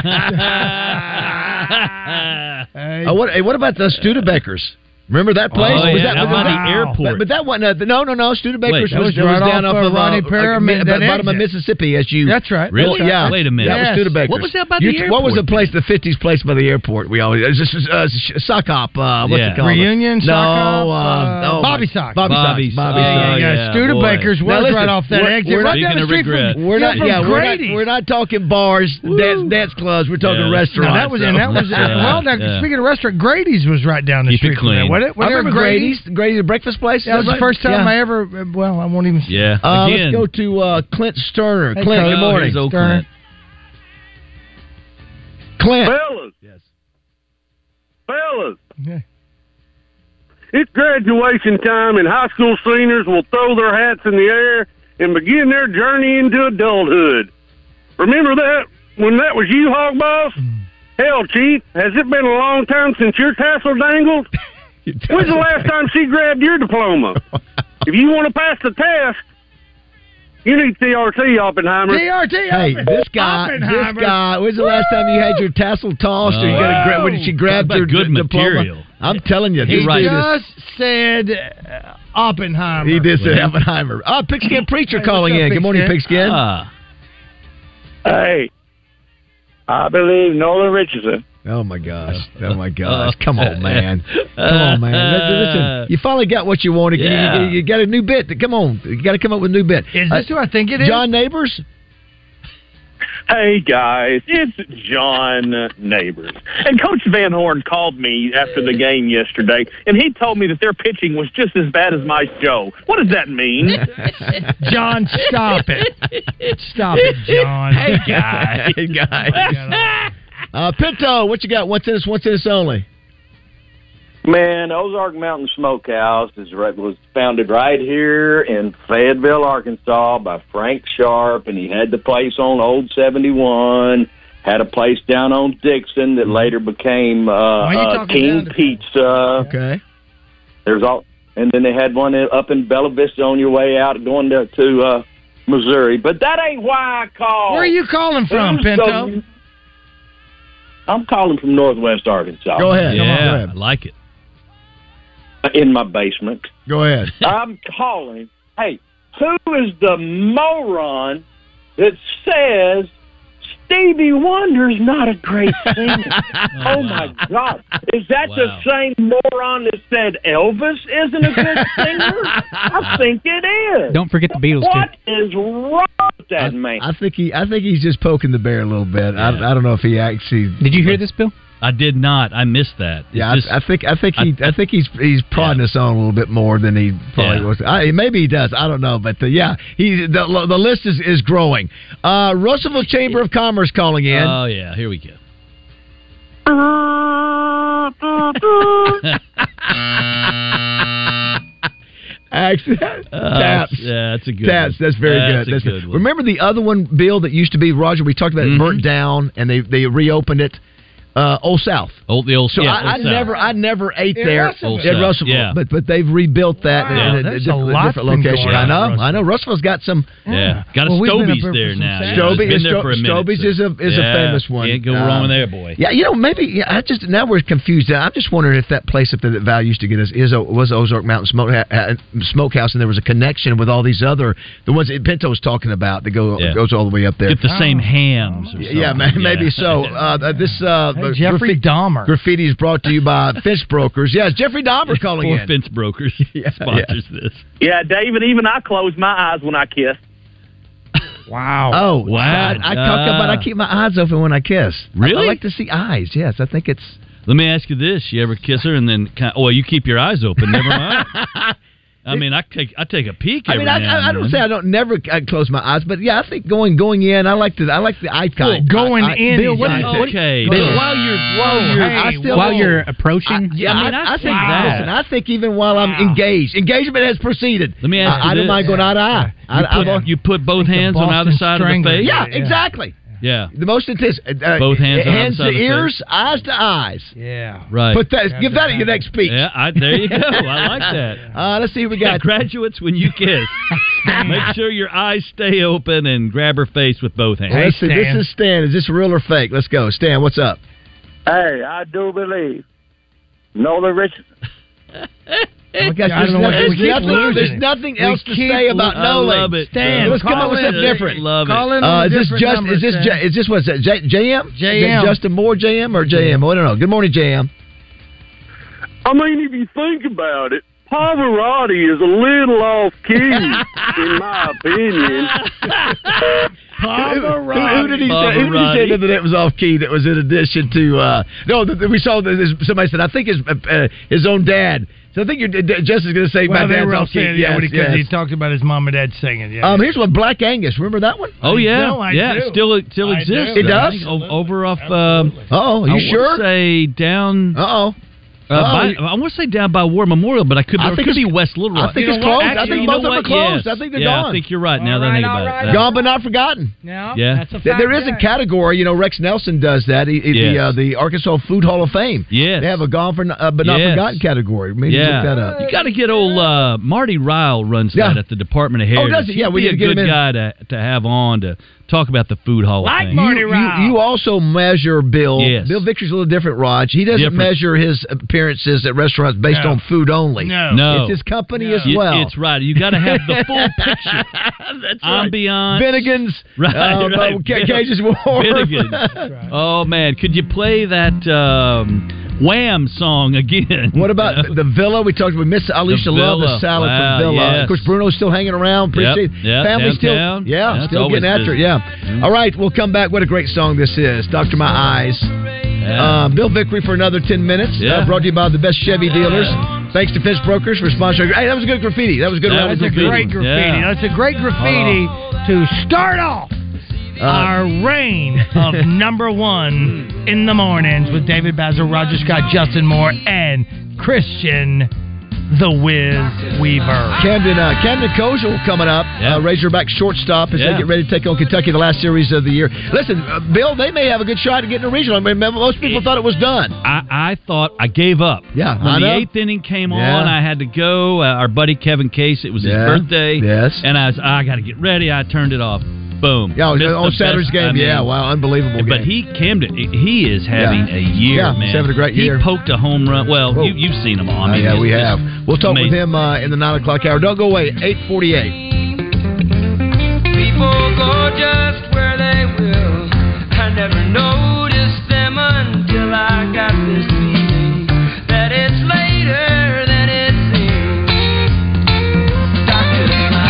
What about the Studebakers? Remember that place? Oh, was that by the airport? But that wasn't. No. Studebakers was right down off of Ronnie Pyramid, bottom of Mississippi. That's right. Really? Yeah. Wait a minute. That was Studebakers. What was that by the airport? What was the place? The 50s place by the airport. We always sock hop. What's it called? Reunion. No. Bobby Sock. Bobby Sock. Studebakers was right off that exit. Right down the street from We're not talking bars, dance clubs. We're talking restaurants. That was speaking of restaurant, Grady's was right down the street from there. I remember Grady's breakfast place. That was the first time I ever. Well, I won't even. Yeah. Let's go to Clint Sterner. Clint, good morning. Clint. Fellas. Yes. Fellas. Yeah. It's graduation time, and high school seniors will throw their hats in the air and begin their journey into adulthood. Remember that when that was you, Hog Boss? Hell, Chief, has it been a long time since your tassel dangled? When's the last time she grabbed your diploma? If you want to pass the test, you need TRT, Oppenheimer. TRT, hey, this guy. When's the last time you had your tassel tossed or you got when she grabbed your good material? Diploma? I'm telling you, he just said Oppenheimer. He did say Oppenheimer. Pigskin Preacher calling in. Good morning, Pigskin. Hey, I believe Nolan Richardson. Oh my gosh! Come on, man! Listen, you finally got what you wanted. Yeah. You got a new bit. Come on, you got to come up with a new bit. Is this who I think it is? John Neighbors. Hey guys, it's John Neighbors. And Coach Van Horn called me after the game yesterday, and he told me that their pitching was just as bad as my show. What does that mean? John, stop it. Stop it, John. Hey guys. Pinto, what you got? What's in us only? Man, Ozark Mountain Smokehouse was founded right here in Fayetteville, Arkansas by Frank Sharp, and he had the place on Old 71, had a place down on Dixon that later became King Pizza. Okay. And then they had one up in Bella Vista on your way out going to Missouri. But that ain't why I called. Where are you calling from, Pinto? I'm calling from Northwest Arkansas. Go ahead. Yeah, go ahead. I like it. In my basement. Go ahead. I'm calling. Hey, who is the moron that says Stevie Wonder's not a great singer? Oh, my God. Is that the same moron that said Elvis isn't a good singer? I think it is. Don't forget the Beatles, What is wrong with that man? I think he's just poking the bear a little bit. Yeah. I don't know if he actually... Did you hear this, Bill? I did not. I missed that. Yeah, I think he's prodding us on a little bit more than he probably was. Maybe he does. I don't know, but the list is growing. Russellville Chamber of Commerce calling in. Oh yeah, here we go. Taps. Yeah, that's a good Taps. one. That's very good. That's a good one. Remember the other one, Bill, that used to be, Roger, we talked about it burnt down and they reopened it. Old South. Old South. I never ate there at Russellville. Yeah. But they've rebuilt that in a different location. I know. Russellville's got some. Yeah, got a Stobies there now. Stobies is a famous one. Can't go wrong there, boy. Yeah, maybe. Yeah, now we're confused. I'm just wondering if that place up there that Val used to get us was Ozark Mountain Smokehouse, and there was a connection with all these other the ones that Pinto was talking about that goes all the way up there. Get the same hams. Or something. Yeah, maybe so. This. Jeffrey Dahmer. Graffiti is brought to you by Fence Brokers. Yes, Jeffrey Dahmer calling in. Fence Brokers sponsors this. Yeah, David, even I close my eyes when I kiss. Wow. Oh, wow. I talk about I keep my eyes open when I kiss. Really? I like to see eyes, yes. I think it's... Let me ask you this. You ever kiss her and then... you keep your eyes open. Never mind. I mean, I take a peek. I don't say I don't never close my eyes, but yeah, I think going in, I like the eye contact. Going in, Bill, okay. Bill, while you're approaching. I think that. Listen, I think even while I'm engaged, engagement has proceeded. Let me ask you I don't mind going eye to eye. You put both hands on either side of the face. Yeah, exactly. Yeah, the most intense. Both hands to ears, eyes to eyes. Yeah, right. Give that at your next speech. Yeah, there you go. I like that. Let's see who we got. Graduates, when you kiss, make sure your eyes stay open and grab her face with both hands. Let's see. This is Stan. Is this real or fake? Let's go, Stan. What's up? Hey, I do believe Nola Richardson. Oh gosh, there's nothing else to say about Nola. I love it. Stan, let's come up with something different. Love it. Is this what's that? JM? JM. Justin Moore JM or JM? I don't know. Good morning, JM. I mean, if you think about it, Pavarotti is a little off key, in my opinion. Who did he say that it was off key? That was in addition to we saw somebody said I think his own dad. So I think Justin's going to say my dad's off key. Because he talked about his mom and dad singing. Yeah. Here's one, Black Angus. Remember that one? Oh yeah, No, I do. Still exists. It does. Over off. You sure? I want to say down. I want to say down by War Memorial, but it could be West Little Rock. I think it's closed. I think both of them are closed. I think they're gone. I think you're right. Now that I think about it, gone but not forgotten. No, yeah. That's a fact. There is a category. Rex Nelson does that. The Arkansas Food Hall of Fame. Yes. They have a gone but not forgotten category. Maybe look that up. You got to get old Marty Ryle runs that at the Department of Heritage. Oh, does it? Yeah, we need a good guy to have on to talk about the Food Hall of Fame. Marty Ryle. You also measure Bill. Yes. Bill Victory's a little different, Raj. He doesn't measure his appearances at restaurants based on food only. No. It's his company as well. It's right. You got to have the full picture. That's Ambiance. Bennigan's. Right. Cage's War. Bennigan's. Right. Oh, man. Could you play that Wham song again? What about the Villa? We missed. I used to love the salad from Villa. Yes. Of course, Bruno's still hanging around. Appreciate family downtown. still getting after it. Yeah. All right, we'll come back. What a great song this is. Dr. My Eyes. Bill Vickery for another 10 minutes. Brought to you by the best Chevy dealers. Thanks to Fitz Brokers for sponsoring. Hey, that was a good graffiti. That was good. That's a great graffiti. That's a great graffiti to start off our reign of number one in the mornings with David Basil, Roger Scott, Justin Moore, and Christian the Wiz Weaver. Camden Kozel coming up. Razorback shortstop as they get ready to take on Kentucky, the last series of the year. Listen, Bill, they may have a good shot at getting a regional. I mean, most people thought it was done. I thought I gave up. Yeah, when the eighth inning came on, I had to go. Our buddy Kevin Case, it was his birthday. Yes. And I got to get ready. I turned it off. Boom. Yeah, on Saturday's game. Wow, unbelievable game. But Camden, he is having a year, man. He's having a great year. He poked a home run. Well, you've seen him on. We have. We'll talk with him in the 9 o'clock hour. Don't go away. 8:48. People go just where they will. I never noticed them until I got this feeling that it's later than it seems. Doctor, my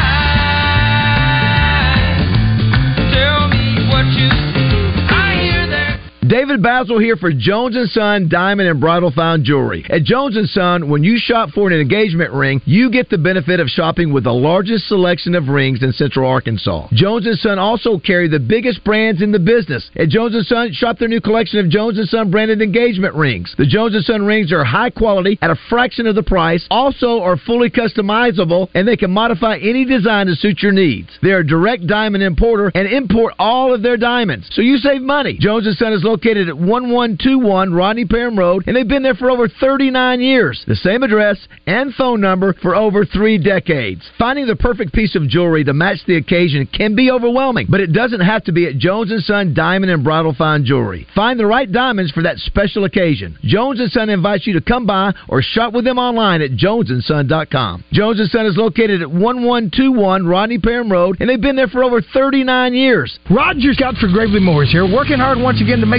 eyes, tell me what you see. I hear that. David Basil here for Jones & Son Diamond and Bridal Fine Jewelry. At Jones & Son, when you shop for an engagement ring, you get the benefit of shopping with the largest selection of rings in Central Arkansas. Jones & Son also carry the biggest brands in the business. At Jones & Son, shop their new collection of Jones & Son branded engagement rings. The Jones & Son rings are high quality at a fraction of the price, also are fully customizable, and they can modify any design to suit your needs. They are a direct diamond importer and import all of their diamonds, so you save money. Jones & Son is located at 1121 Rodney Parham Road, and they've been there for over 39 years. The same address and phone number for over 3 decades. Finding the perfect piece of jewelry to match the occasion can be overwhelming, but it doesn't have to be at Jones & Son Diamond and Bridal Fine Jewelry. Find the right diamonds for that special occasion. Jones & Son invites you to come by or shop with them online at jonesandson.com. Jones & Son is located at 1121 Rodney Parham Road, and they've been there for over 39 years. Roger Scott for Gravely Moore's here, working hard once again to make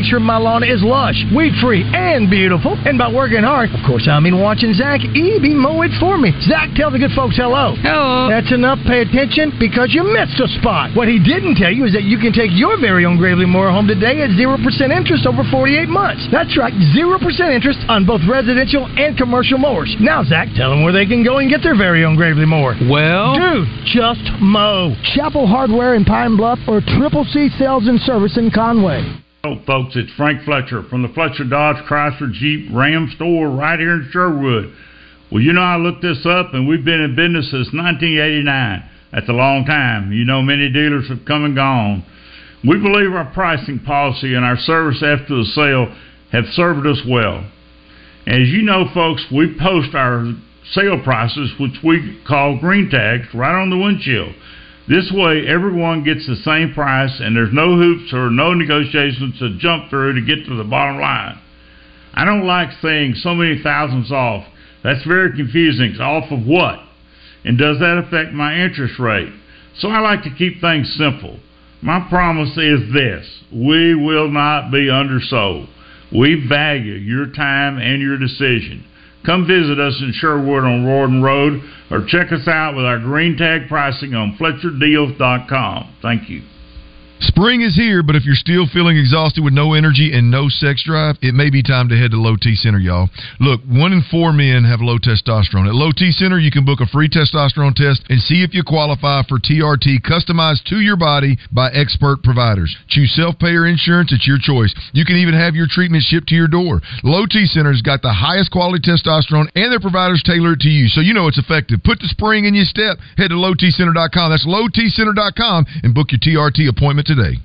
sure my lawn is lush, weed-free, and beautiful. And by working hard, of course, I mean watching Zach Eby mow it for me. Zach, tell the good folks hello. Hello. That's enough. Pay attention because you missed a spot. What he didn't tell you is that you can take your very own Gravely Mower home today at 0% interest over 48 months. That's right, 0% interest on both residential and commercial mowers. Now, Zach, tell them where they can go and get their very own Gravely Mower. Well, dude, just mow. Chapel Hardware in Pine Bluff or Triple C Sales and Service in Conway. Hello, folks. It's Frank Fletcher from the Fletcher Dodge Chrysler Jeep Ram store right here in Sherwood. Well, you know, I looked this up, and we've been in business since 1989. That's a long time. You know, many dealers have come and gone. We believe our pricing policy and our service after the sale have served us well. As you know, folks, we post our sale prices, which we call green tags, right on the windshield. This way, everyone gets the same price, and there's no hoops or no negotiations to jump through to get to the bottom line. I don't like saying so many thousands off. That's very confusing. It's off of what? And does that affect my interest rate? So I like to keep things simple. My promise is this: we will not be undersold. We value your time and your decision. Come visit us in Sherwood on Royden Road or check us out with our green tag pricing on FletcherDeals.com. Thank you. Spring is here, but if you're still feeling exhausted with no energy and no sex drive, it may be time to head to Low T Center, y'all. Look, 1 in 4 men have low testosterone. At Low T Center, you can book a free testosterone test and see if you qualify for TRT customized to your body by expert providers. Choose self-pay or insurance. It's your choice. You can even have your treatment shipped to your door. Low T Center's got the highest quality testosterone, and their providers tailor it to you, so you know it's effective. Put the spring in your step. Head to lowtcenter.com. That's lowtcenter.com and book your TRT appointment today.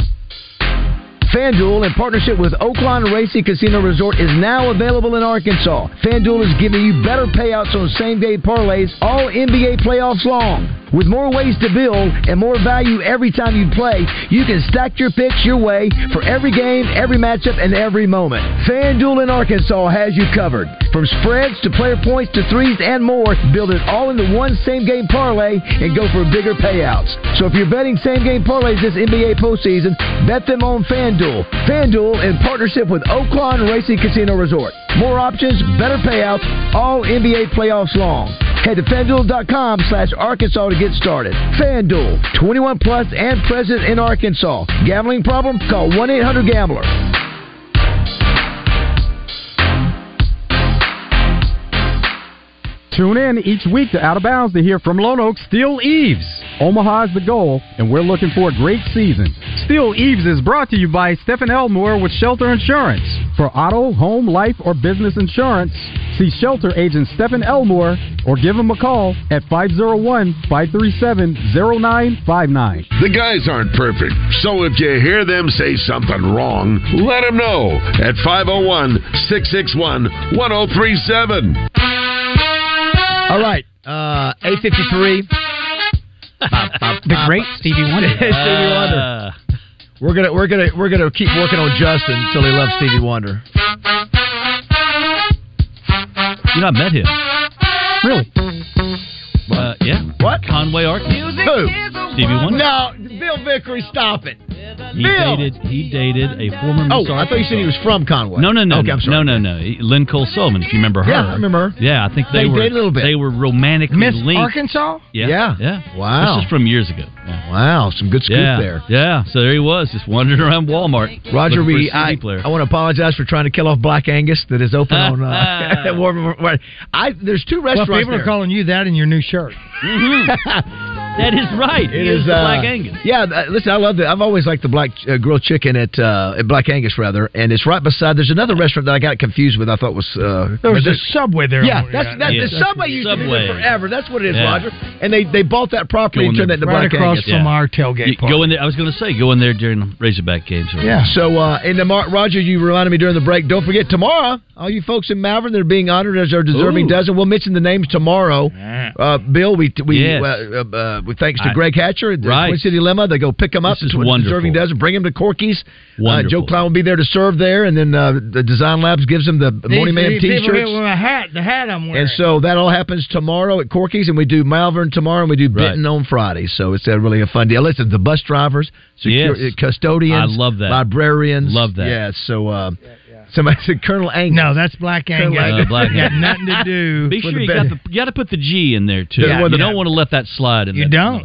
FanDuel, in partnership with Oaklawn Racing Casino Resort, is now available in Arkansas. FanDuel is giving you better payouts on same-day parlays all NBA playoffs long. With more ways to build and more value every time you play, you can stack your picks your way for every game, every matchup, and every moment. FanDuel in Arkansas has you covered. From spreads to player points to threes and more, build it all into one same-game parlay and go for bigger payouts. So if you're betting same-game parlays this NBA postseason, bet them on FanDuel. FanDuel in partnership with Oaklawn Racing Casino Resort. More options, better payouts, all NBA playoffs long. Head to FanDuel.com/Arkansas to get started. FanDuel, 21 plus and present in Arkansas. Gambling problem? Call 1-800-GAMBLER. Tune in each week to Out of Bounds to hear from Lone Oak Steel Eaves. Omaha is the goal, and we're looking for a great season. Steel Eaves is brought to you by Stephen Elmore with Shelter Insurance. For auto, home, life, or business insurance, see Shelter Agent Stephen Elmore or give him a call at 501-537-0959. The guys aren't perfect, so if you hear them say something wrong, let them know at 501-661-1037. All right, 8:53. The great Stevie Wonder. Stevie Wonder. We're gonna keep working on Justin until he loves Stevie Wonder. You know, I met him. Really? Yeah. What? Conway, Arkansas. Who? Stevie Wonder. No, Bill Vickery, stop it. He dated a former Miss I thought you said he was from Conway. No. Okay, I'm sorry. No. Lynn Cole Sullivan, if you remember her. Yeah, I remember her. Yeah, I think they were dated a little bit. They were romantically Miss linked. Arkansas? Yeah. Wow. This is from years ago. Yeah. Wow, some good scoop there. Yeah, so there he was, just wandering around Walmart. Roger, I player. want to apologize for trying to kill off Black Angus that is open on there's two restaurants Well, people are calling you that in your new shirt. That is right. It is the Black Angus. Yeah, listen, I love that. I've always liked the black grilled chicken at Black Angus, rather, and it's right beside. There's another restaurant that I got confused with. I thought was there was a Subway there. Yeah, the Subway used to be there forever. That's what it is, Roger. And they bought that property and turned that into right Black across Angus. from our tailgate. Go in there. I was going to say, go in there during the Razorback games. Yeah. So, Roger, you reminded me during the break. Don't forget tomorrow, all you folks in Malvern that are being honored as our deserving dozen. We'll mention the names tomorrow. Bill, we thanks to Greg Hatcher at Twin City Lima. They go pick them up. This is wonderful. Deserving does, bring them to Corky's. Wonderful. Joe Klein will be there to serve there, and then the Design Labs gives them the Morning Mayhem T-shirts. The hat I'm wearing. And so that all happens tomorrow at Corky's, and we do Malvern tomorrow, and we do Benton on Friday. So it's really a fun deal. Listen, the bus drivers, custodians, I love that. Librarians, love that. Yeah. So. Somebody said Colonel Angus. No, that's Black Angus. Black got nothing to do. Be sure you got to put the G in there too. Yeah, you don't want to let that slide. You don't.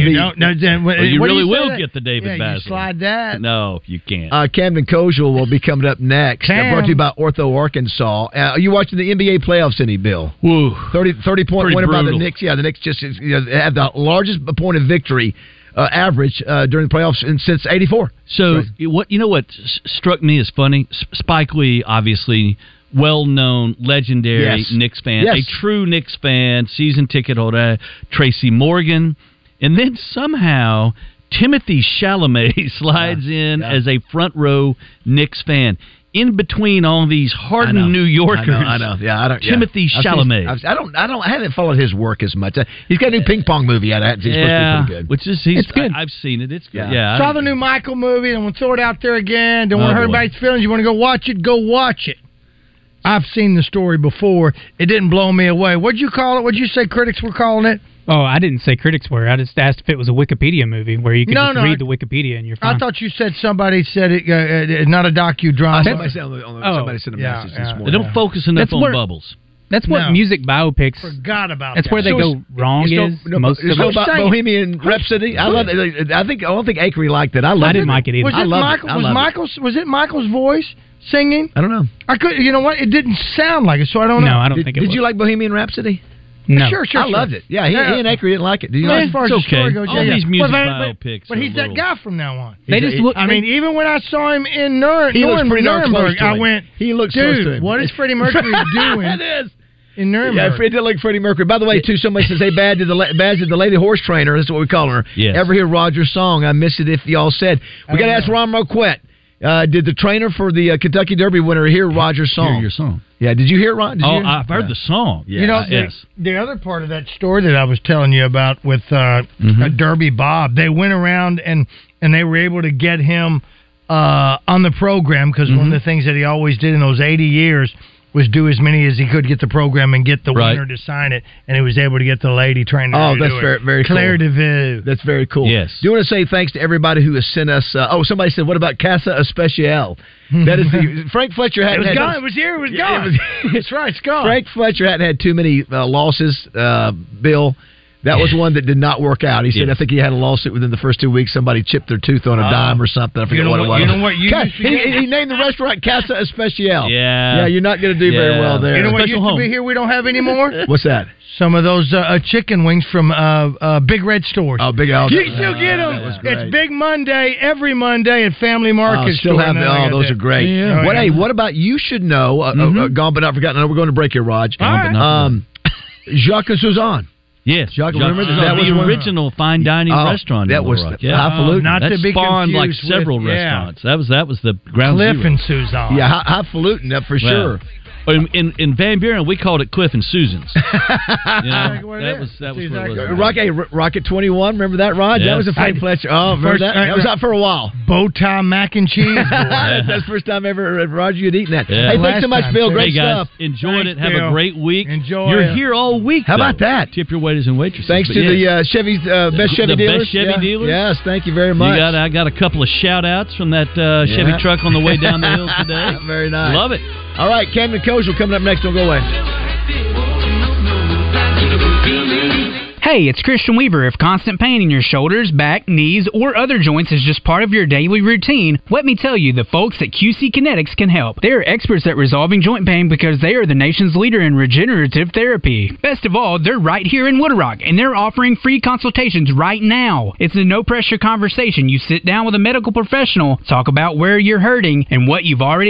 You really will get the David Basil. You slide that. No, you can't. Camden Koziel will be coming up next. Brought to you by Ortho Arkansas. Are you watching the NBA playoffs any, Bill? Woo. 30-point winner by the Knicks. Yeah, the Knicks just have the largest point of victory average during the playoffs since '84. So what struck me as funny? Spike Lee, obviously well-known, legendary Knicks fan, a true Knicks fan, season ticket holder. Tracy Morgan, and then somehow Timothy Chalamet slides in as a front row Knicks fan. In between all these hardened New Yorkers, I know. Yeah, Timothy Chalamet. I haven't followed his work as much. He's got a new ping pong movie out. It's supposed to be pretty good. It's good. I've seen it. It's good. Yeah. Saw the new Michael movie, and we'll throw it out there again. Don't want to hurt everybody's feelings. You want to go watch it? Go watch it. I've seen the story before. It didn't blow me away. What'd you call it? What'd you say critics were calling it? Oh, I didn't say critics were. I just asked if it was a Wikipedia movie where you could read the Wikipedia and you're fine. I thought you said somebody said it, not a docudrama. Somebody sent a message this morning. They don't focus enough on bubbles. That's what music biopics. Forgot about. That's where they go wrong. It's about Bohemian Rhapsody. I love it. I don't think Akery liked it. I didn't like it either. Was it Michael's voice singing? I don't know. I could. You know what? It didn't sound like it, so I don't know. No, I don't think it was. Did you like Bohemian Rhapsody? No. Sure. I loved it. Yeah, he and Akery didn't like it. Did you like it? As far as the story goes, all these music biopics. But he's that guy from now on. Even when I saw him in Nuremberg, I went, he looks close to him. What is Freddie Mercury doing? It is. In Nuremberg. Yeah, it did look Freddie Mercury. By the way, too, somebody says, hey, Baz did the lady horse trainer. That's what we call her. Yes. Ever hear Roger's song? I missed it if y'all said. We got to ask Ron Marquette. Did the trainer for the Kentucky Derby winner hear Roger's song? Hear your song. Yeah, did you hear it, Ron? I've heard the song. Yeah. The other part of that story that I was telling you about with Derby Bob, they went around and they were able to get him on the program because one of the things that he always did in those 80 years was do as many as he could get the program and get the winner to sign it, and he was able to get the lady trainer to do it. That's very Claire cool. DeVille. That's very cool. Yes. Do you want to say thanks to everybody who has sent us... somebody said, what about Casa Especial? That is Frank Fletcher hadn't had... It was here. It was gone. That's right. It's gone. Frank Fletcher hadn't had too many losses, Bill. That was one that did not work out. He said, I think he had a lawsuit within the first 2 weeks. Somebody chipped their tooth on a dime or something. I forget what it was. You know what? He named the restaurant Casa Especial. Yeah, you're not going to do very well there. You know what used to be here we don't have anymore? What's that? Some of those chicken wings from Big Red stores. Oh, Big Al. You can still get them. It's Big Monday, every Monday at Family Market. Still have them. Oh, those are great. Yeah. What about You Should Know, Gone But Not Forgotten. I know we're going to break here, Raj. Jacques and Suzanne. Yes, Jacques, remember that was the original fine dining restaurant. That was Highfalutin. Not that to be spawned like confused several with, restaurants. That was the ground Cliff zero. and Suzanne. Yeah, Highfalutin, for sure. In Van Buren, we called it Cliff and Susan's. That was what it was. Rocket 21, remember that, Rod? Yes. That was a Frank Fletcher. Oh, remember that? That was out for a while. Bow tie mac and cheese. That's the first time ever, Roger, you'd eaten that. Yeah. Hey, thanks so much, Bill. Great guys, stuff. Enjoyed it. Have a great week. You're here all week. How about that? Tip your waiters and waitresses. Thanks to the Chevy best Chevy dealers. Best Chevy dealers. Yes, thank you very much. I got a couple of shout-outs from that Chevy truck on the way down the hill today. Very nice. Love it. All right, Camden Koziel coming up next. Don't go away. Hey, it's Christian Weaver. If constant pain in your shoulders, back, knees, or other joints is just part of your daily routine, let me tell you, the folks at QC Kinetics can help. They are experts at resolving joint pain because they are the nation's leader in regenerative therapy. Best of all, they're right here in Wooded Rock, and they're offering free consultations right now. It's a no-pressure conversation. You sit down with a medical professional, talk about where you're hurting, and what you've already